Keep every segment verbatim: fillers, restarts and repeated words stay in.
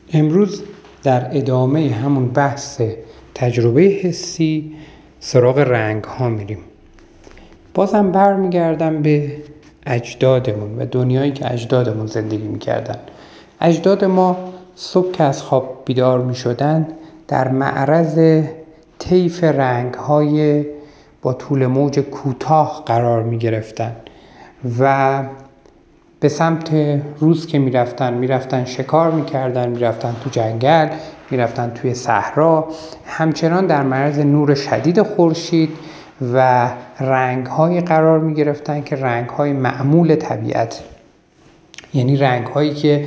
امروز در ادامه همون بحث تجربه حسی سراغ رنگ ها میریم. بازم برمیگردم به اجدادمون و دنیایی که اجدادمون زندگی میکردن. اجداد ما صبح که از خواب بیدار میشدن در معرض طیف رنگ های با طول موج کوتاه قرار میگرفتن و به سمت روز که میرفتن میرفتن شکار میکردن، میرفتن تو جنگل، میرفتن توی صحرا، همچنان در معرض نور شدید خورشید و رنگ‌هایی قرار میگرفتن که رنگ‌های معمول طبیعت، یعنی رنگ‌هایی که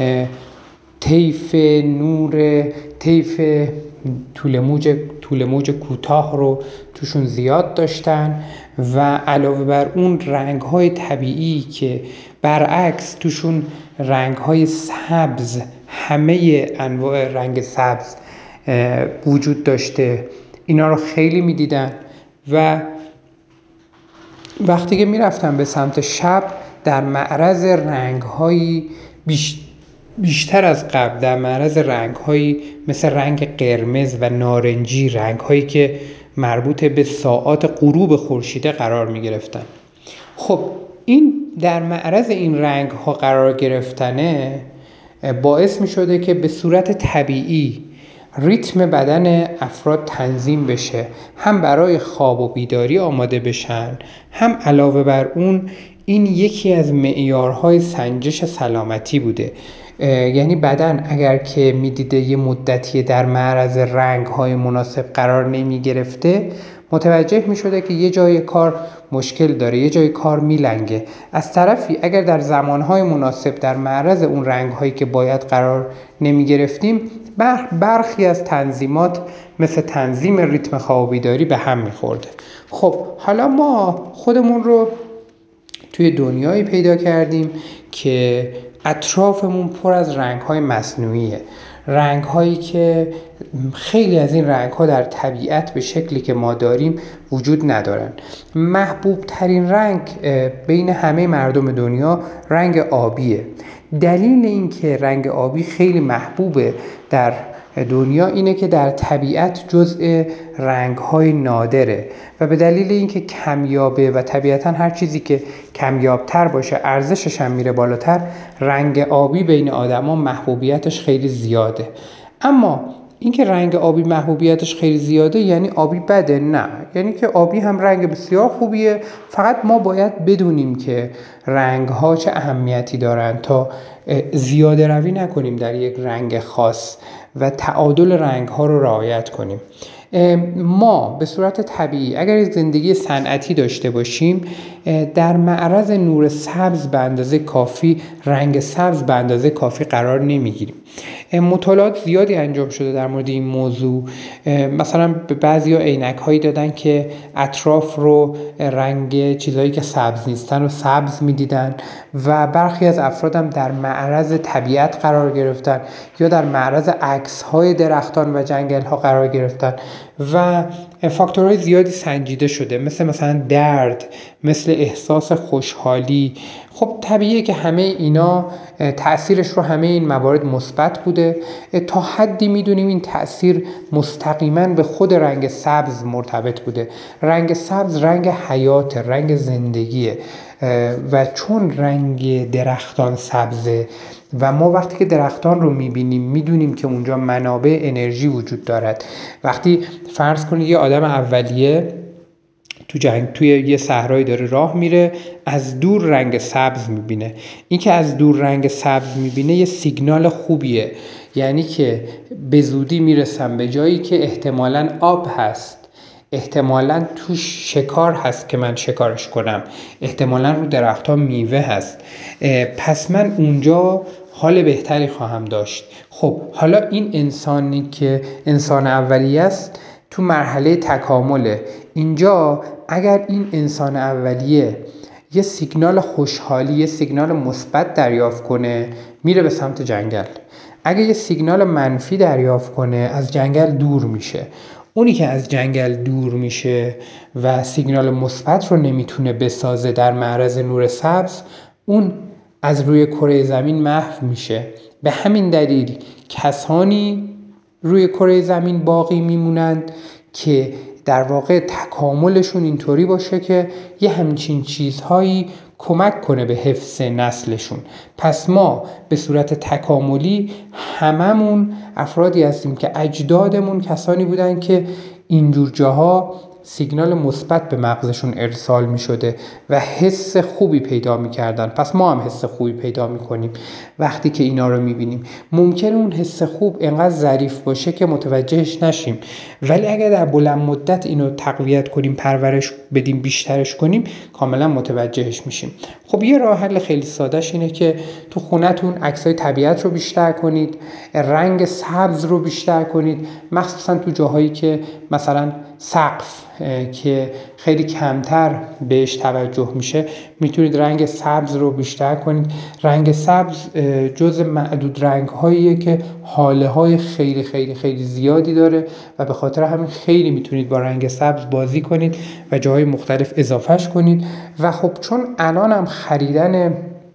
طیف نور طیف طول موج طول موج کوتاه رو توشون زیاد داشتن و علاوه بر اون رنگ‌های طبیعی که برعکس توشون رنگ‌های سبز، همه انواع رنگ سبز وجود داشته، اینا رو خیلی می‌دیدن و وقتی که می‌رفتن به سمت شب در معرض رنگ‌هایی بیش بیشتر از قبل در معرض رنگ‌هایی مثل رنگ قرمز و نارنجی، رنگ‌هایی که مربوط به ساعات غروب خورشیده قرار می‌گرفتن. خب این در معرض این رنگ‌ها قرار گرفتنه باعث می‌شده که به صورت طبیعی ریتم بدن افراد تنظیم بشه، هم برای خواب و بیداری آماده بشن، هم علاوه بر اون این یکی از معیارهای سنجش سلامتی بوده. یعنی بدن اگر که میدیده یه مدتی در معرض رنگ‌های مناسب قرار نمی گرفته، متوجه می شده که یه جای کار مشکل داره، یه جای کار میلنگه. از طرفی اگر در زمانهای مناسب در معرض اون رنگ‌هایی که باید قرار نمی گرفتیم، برخی از تنظیمات مثل تنظیم ریتم خواب و بیداری به هم می خورده. خب حالا ما خودمون رو توی دنیایی پیدا کردیم که اطرافمون پر از رنگ‌های مصنوعیه، رنگ‌هایی که خیلی از این رنگ‌ها در طبیعت به شکلی که ما داریم وجود ندارن. محبوب ترین رنگ بین همه مردم دنیا رنگ آبیه. دلیل این که رنگ آبی خیلی محبوبه در دنیا اینه که در طبیعت جزء رنگ‌های نادره و به دلیل اینکه کمیابه و طبیعتاً هر چیزی که کمیابتر باشه ارزشش هم میره بالاتر، رنگ آبی بین آدما محبوبیتش خیلی زیاده. اما اینکه رنگ آبی محبوبیتش خیلی زیاده یعنی آبی بده؟ نه، یعنی که آبی هم رنگ بسیار خوبیه، فقط ما باید بدونیم که رنگ‌ها چه اهمیتی دارن تا زیاده روی نکنیم در یک رنگ خاص و تعادل رنگ‌ها رو رعایت کنیم. ما به صورت طبیعی اگر یک زندگی صنعتی داشته باشیم در معرض نور سبز به اندازه کافی، رنگ سبز به اندازه کافی قرار نمیگیریم. مطالعات زیادی انجام شده در مورد این موضوع. مثلا به بعضیا عینک هایی دادن که اطراف رو رنگ چیزایی که سبز نیستن رو سبز میدیدن و برخی از افراد هم در معرض طبیعت قرار گرفتن یا در معرض عکس های درختان و جنگل ها قرار گرفتن و فاکتورهای زیادی سنجیده شده، مثل مثلا درد، مثل احساس خوشحالی. خب طبیعیه که همه اینا تأثیرش رو همه این موارد مثبت بوده. تا حدی میدونیم این تأثیر مستقیما به خود رنگ سبز مرتبط بوده. رنگ سبز رنگ حیات، رنگ زندگیه و چون رنگ درختان سبزه و ما وقتی که درختان رو میبینیم میدونیم که اونجا منابع انرژی وجود دارد. وقتی فرض کنید یه آدم اولیه تو جنگ توی یه صحرایی داره راه میره، از دور رنگ سبز میبینه. این که از دور رنگ سبز میبینه یه سیگنال خوبیه، یعنی که به زودی میرسم به جایی که احتمالاً آب هست، احتمالاً توش شکار هست که من شکارش کنم، احتمالاً رو درخت‌ها میوه هست، پس من اونجا حال بهتری خواهم داشت. خب حالا این انسانی که انسان اولیه است تو مرحله تکامله، اینجا اگر این انسان اولیه یه سیگنال خوشحالی، یه سیگنال مثبت دریافت کنه میره به سمت جنگل، اگه یه سیگنال منفی دریافت کنه از جنگل دور میشه. اونی که از جنگل دور میشه و سیگنال مثبت رو نمیتونه بسازه در معرض نور سبز، اون از روی کره زمین محو میشه به همین دلیل کسانی روی کره زمین باقی میمونند که در واقع تکاملشون اینطوری باشه که یه همچین چیزهایی کمک کنه به حفظ نسلشون. پس ما به صورت تکاملی هممون افرادی هستیم که اجدادمون کسانی بودن که اینجور جاها سیگنال مثبت به مغزشون ارسال می شده و حس خوبی پیدا می کردن. پس ما هم حس خوبی پیدا می کنیم وقتی که اینا رو می بینیم. ممکنه اون حس خوب اینقدر ظریف باشه که متوجهش نشیم، ولی اگر در بلند مدت اینو تقویت کنیم، پرورش بدیم، بیشترش کنیم، کاملا متوجهش میشیم. خب یه راه حل خیلی سادهش اینه که تو خونتون عکسای طبیعت رو بیشتر کنید، رنگ سبز رو بیشتر کنید، مخصوصا تو جاهایی که مثلا سقف که خیلی کمتر بهش توجه میشه میتونید رنگ سبز رو بیشتر کنید. رنگ سبز جز معدود رنگ هاییه که حاله های خیلی خیلی خیلی زیادی داره و به خاطر همین خیلی میتونید با رنگ سبز بازی کنید و جاهای مختلف اضافهش کنید. و خب چون الان هم خریدن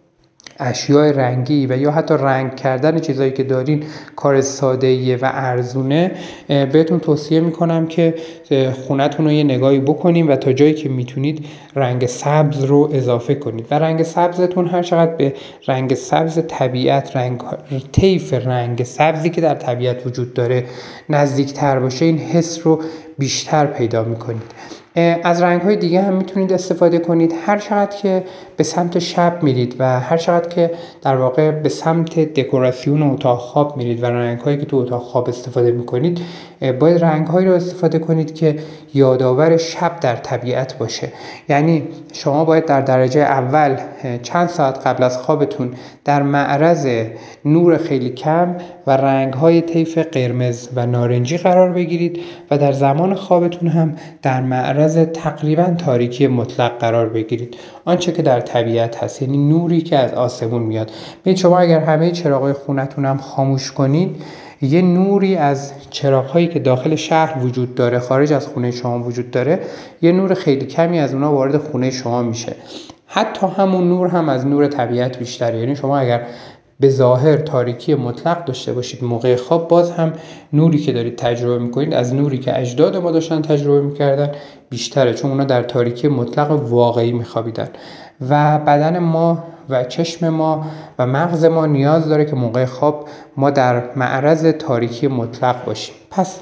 اشیاء رنگی و یا حتی رنگ کردن چیزایی که دارین کار ساده‌ایه و ارزونه، بهتون توصیه میکنم که خونتون رو یه نگاهی بکنیم و تا جایی که میتونید رنگ سبز رو اضافه کنید و رنگ سبزتون هر چقدر به رنگ سبز طبیعت، رنگ طیف رنگ سبزی که در طبیعت وجود داره نزدیکتر باشه، این حس رو بیشتر پیدا میکنید. از رنگ‌های دیگه هم میتونید استفاده کنید. هر چقدر که به سمت شب میرید و هر چقدر که در واقع به سمت دکوراسیون اتاق خواب میرید و رنگ‌هایی که تو اتاق خواب استفاده میکنید، باید رنگ‌هایی رو استفاده کنید که یادآور شب در طبیعت باشه. یعنی شما باید در درجه اول چند ساعت قبل از خوابتون در معرض نور خیلی کم و رنگ‌های طیف قرمز و نارنجی قرار بگیرید و در زمان خوابتون هم در معرض تقریباً تاریکی مطلق قرار بگیرید، آنچه که در طبیعت هست، یعنی نوری که از آسمون میاد. ببینید شما اگر همه چراغ‌های خونتون هم خاموش کنید، یه نوری از چراغ‌هایی که داخل شهر وجود داره خارج از خونه شما وجود داره، یه نور خیلی کمی از اونها وارد خونه شما میشه. حتی همون نور هم از نور طبیعت بیشتره. یعنی شما اگر به ظاهر تاریکی مطلق داشته باشید موقع خواب، باز هم نوری که دارید تجربه میکنید از نوری که اجداد ما داشتن تجربه میکردن بیشتره، چون اونا در تاریکی مطلق واقعی میخوابیدن و بدن ما و چشم ما و مغز ما نیاز داره که موقع خواب ما در معرض تاریکی مطلق باشیم. پس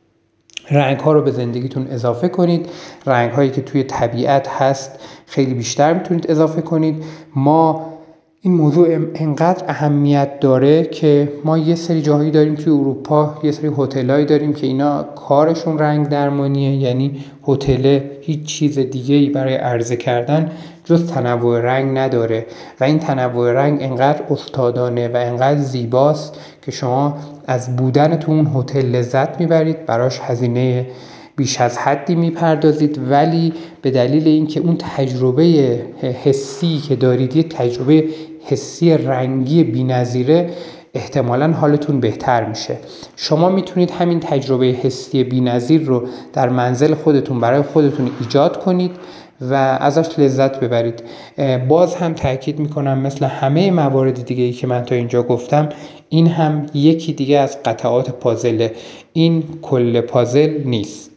رنگ ها رو به زندگیتون اضافه کنید. رنگ هایی که توی طبیعت هست خیلی بیشتر میتونید اضافه کنید. ما این موضوع انقدر اهمیت داره که ما یه سری جاهایی داریم توی اروپا، یه سری هتل‌هایی داریم که اینا کارشون رنگ درمانیه، یعنی هتل هیچ چیز دیگه‌ای برای عرضه کردن جز تنوع رنگ نداره و این تنوع رنگ انقدر استادانه و انقدر زیباست که شما از بودن تو اون هتل لذت میبرید، براش هزینه بیش از حدی میپردازید، ولی به دلیل اینکه اون تجربه حسی که دارید، یه تجربه حسی رنگی بی‌نظیره، احتمالاً حالتون بهتر میشه. شما میتونید همین تجربه حسی بی‌نظیر رو در منزل خودتون برای خودتون ایجاد کنید و ازش لذت ببرید. باز هم تأکید میکنم مثل همه موارد دیگه‌ای که من تا اینجا گفتم، این هم یکی دیگه از قطعات پازله، این کل پازل نیست.